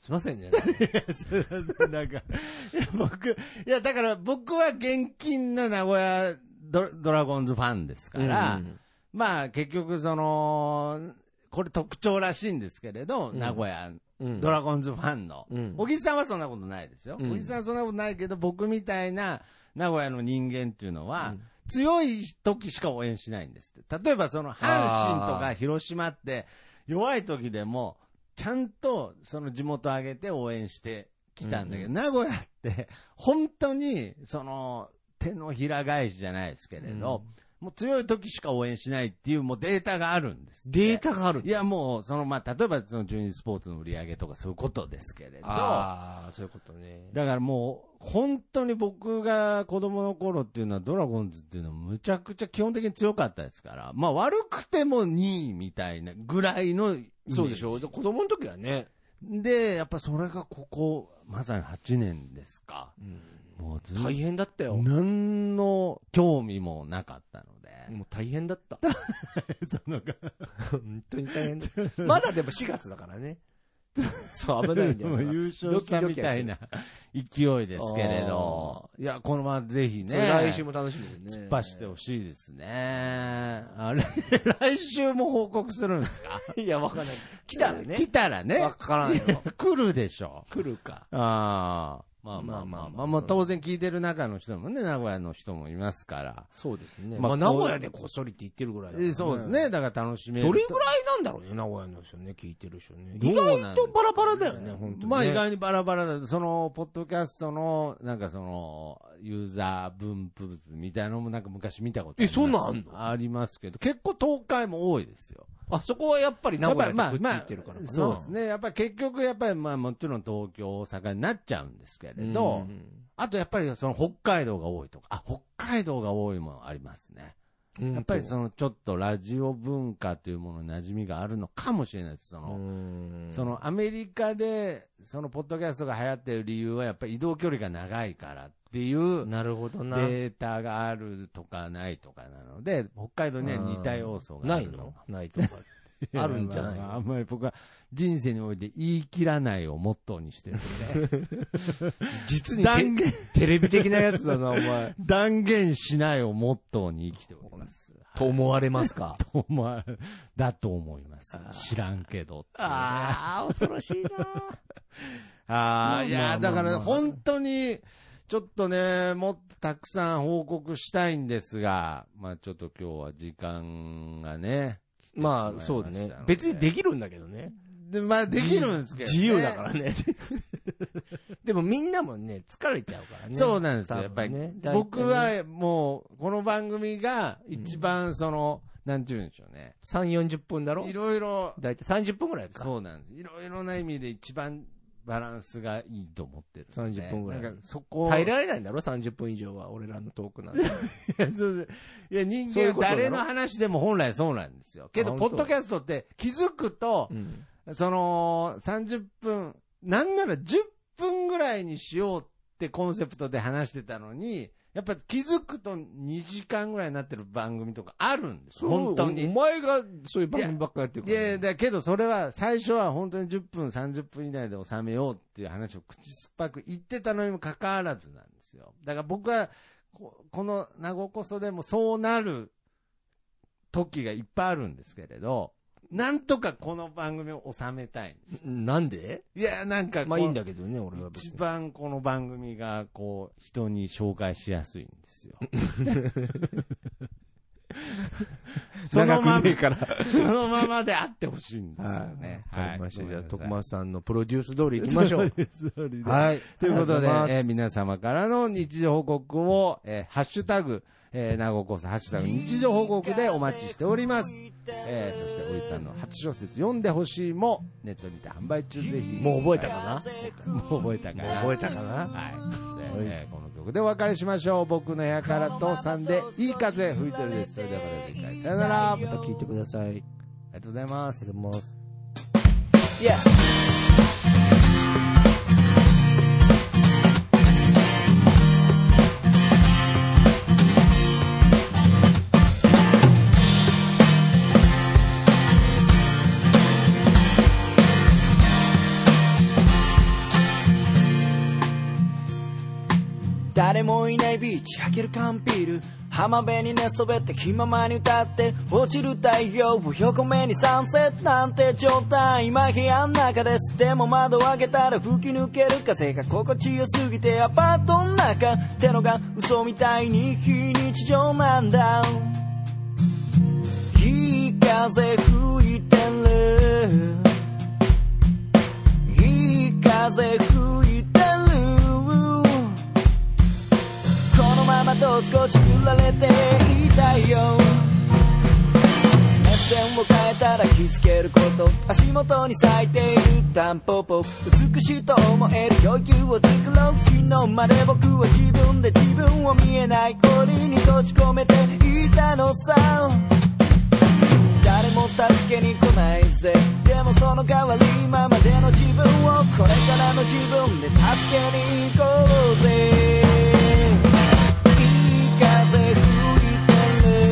すいませんね。 なんか、いや、僕、いや、だから僕は現金な名古屋ド、ドラゴンズファンですから、うん、まあ結局その、これ特徴らしいんですけれど、うん、名古屋、うん、ドラゴンズファンの。うん、小木さんはそんなことないですよ。うん、小木さんはそんなことないけど、僕みたいな名古屋の人間っていうのは、うん、強い時しか応援しないんですって。例えばその阪神とか広島って弱い時でもちゃんとその地元を挙げて応援してきたんだけど、うんうん、名古屋って本当にその手のひら返しじゃないですけれど、うん、もう強い時しか応援しないっていうもうデータがあるんです。 データがある。 いやもうそのまあ例えばその中日スポーツの売り上げとかそういうことですけれど、 ああそういうことね。 だからもう本当に僕が子供の頃っていうのはドラゴンズっていうのはむちゃくちゃ基本的に強かったですから、まあ悪くてもにいみたいなぐらいのイメージ。 そうでしょ。子供の時はね。 でやっぱそれがここまさにはちねんですか。 うん、もう大変だったよ。 何の興味もなかったので。 もう大変だった。その本当に大変だった。まだでもしがつだからね。そう、危ないんだよ。 優勝したみたいな勢いですけれど。いや、このままぜひね。 来週も楽しみですね。突っ走ってほしいですね。あれ、来週も報告するんですか？ いや、わかんない。来たらね。 来たらね。 わからないよ。 来るでしょ。 来るか。 ああ。まあまあまあまあ、まあ当然聞いてる中の人もね、名古屋の人もいますから。 そうですね。まあ名古屋でこっそりって言ってるぐらいだからね。 そうですね。だから楽しめる。 どれぐらいなんだろうね、名古屋の人ね、聞いてる人ね。意外とバラバラだよね、本当に。 まあ意外にバラバラだ。その、ポッドキャストの、なんかその、ユーザー分布物みたいなのもなんか昔見たことあります。 え、そんなんあんの？ ありますけど、結構東海も多いですよ。 あ、そこはやっぱり名古屋で食って言ってるからかな。 そうですね。やっぱり結局やっぱりまあもちろん東京、大阪になっちゃうんですけれど、あとやっぱりその北海道が多いとか、あ、北海道が多いもありますね。やっぱりそのちょっとラジオ文化というものに馴染みがあるのかもしれないです。その、そのアメリカでそのポッドキャストが流行っている理由はやっぱり移動距離が長いからっていうなるほどなデータがあるとかないとかなので、北海道には似た要素があるの。 ないの？ないとか。あるんじゃないの？ あんまり僕は人生において言い切らないをモットーにしてるんで、ね、 実に断言テレビ的なやつだな、お前。 断言しないをモットーに生きております。 と思われますか？ と思われ、だと思います。知らんけど、ね。 ああ、恐ろしいな。 ああ、いや、だから本当に、ちょっとね、もっとたくさん報告したいんですが、まあちょっと今日は時間がね、 まあ、そうだね。別にできるんだけどね。 で、まあ、できるんですけど、ね。 自由だからね。でもみんなもね、疲れちゃうからね。 そうなんですよ。やっぱり、ね、僕はもう、この番組が一番その、うん、なんて言うんでしょうね。 さん、よんじゅっぷんだろ？ いろいろ。 だいたいさんじゅっぷんぐらいか。 そうなんです。いろいろな意味で一番バランスがいいと思ってる。 さんじゅっぷんぐらい。 なんかそこ。 耐えられないんだろ ?さんじゅっぷん以上は。俺らのトークなんて。いや、そうです。いや、人間は誰の話でも本来そうなんですよ。けど、ポッドキャストって気づくと、うん、その、さんじゅっぷん、なんならじゅっぷんぐらいにしようってコンセプトで話してたのに、やっぱ気づくとにじかんぐらいになってる番組とかあるんですよ。本当に。 お前がそういう番組ばっかやってるから、ね。 いや、だけどそれは最初は本当にじゅっぷん、さんじゅっぷん以内で収めようっていう話を口酸っぱく言ってたのにもかかわらずなんですよ。だから僕はこ、この名古こそでもそうなる時がいっぱいあるんですけれど、なんとかこの番組を収めたいんです。 なんで？ いや、なんか、 まあいいんだけどね、俺は別に。 一番この番組が、こう、人に紹介しやすいんですよ。そのまま、そのままであってほしいんですよね。 はい。わかりました。じゃあ、徳松さんのプロデュース通り行きましょう。 はい。ということで、えー、皆様からの日常報告を、えー、ハッシュタグ、えー、名古こそハッシュタグ日常報告でお待ちしております。えー、そしておじさんの初小説読んでほしいもネットにて販売中。ぜひもう覚えたかなもう覚えたかな覚えたかなはい、で、えー、この曲でお別れしましょう。僕の部屋からとさんでいい風吹いてるです。それではまた次回さよなら。 また聞いてください。ありがとうございます。 ありがとうございます。Yeah. ビーチ開ける缶ビール浜辺に寝そべって気ままに歌って落ちる太陽を横目にサンセットなんて状態今部屋の中ですでも窓を開けたら吹き抜ける風が心地よすぎてアパートの中ってのが嘘みたいに非日常なんだいい風吹いてるいい風吹いてるこのままと少し振られていたいよ目線を変えたら気づけること足元に咲いているタンポポ美しいと思える余裕を作ろう昨日まで僕は自分で自分を見えない氷に閉じ込めていたのさ誰も助けに来ないぜでもその代わり今までの自分をこれからの自分で助けに行こうぜいい風吹いてる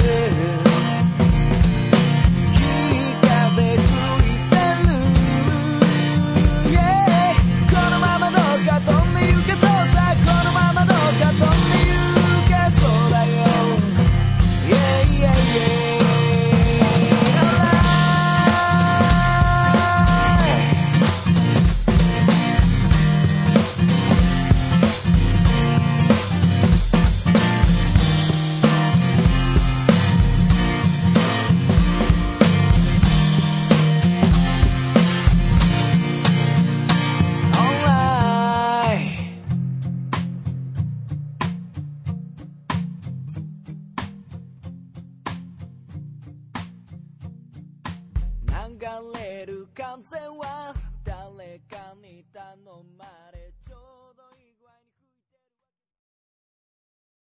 いい風吹いてる、yeah、このままどうか飛んで行けそうさこのままどうか飛んで行けそうだよ yeah, yeah, yeah流れる風は誰かに頼む